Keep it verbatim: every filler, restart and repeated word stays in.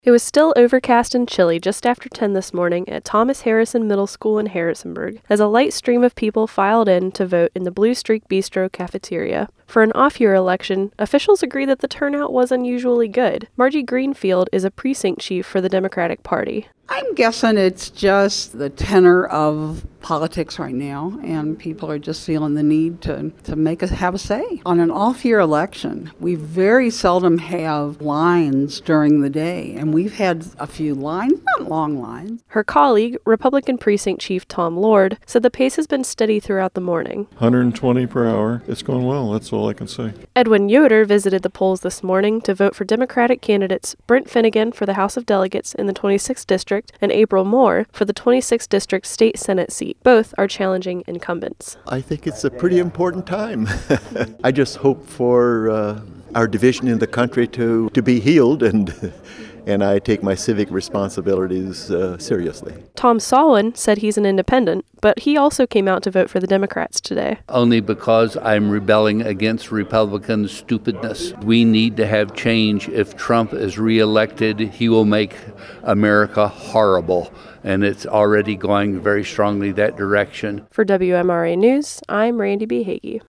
It was still overcast and chilly just after ten this morning at Thomas Harrison Middle School in Harrisonburg, as a light stream of people filed in to vote in the Blue Streak Bistro cafeteria. For an off-year election, officials agree that the turnout was unusually good. Margie Greenfield is a precinct chief for the Democratic Party. I'm guessing it's just the tenor of politics right now, and people are just feeling the need to, to make us have a say. On an off-year election, we very seldom have lines during the day, and we've had a few lines, not long lines. Her colleague, Republican Precinct Chief Tom Lord, said the pace has been steady throughout the morning. one hundred twenty per hour. It's going well, that's all I can say. Edwin Yoder visited the polls this morning to vote for Democratic candidates Brent Finnegan for the House of Delegates in the twenty-sixth District and April Moore for the twenty-sixth District State Senate seat. Both are challenging incumbents. I think it's a pretty important time. I just hope for uh, our division in the country to, to be healed, and and I take my civic responsibilities uh, seriously. Tom Sawin said he's an independent, but he also came out to vote for the Democrats today. Only because I'm rebelling against Republican stupidness. We need to have change. If Trump is reelected, he will make America horrible, and it's already going very strongly that direction. For W M R A News, I'm Randy B. Hagee.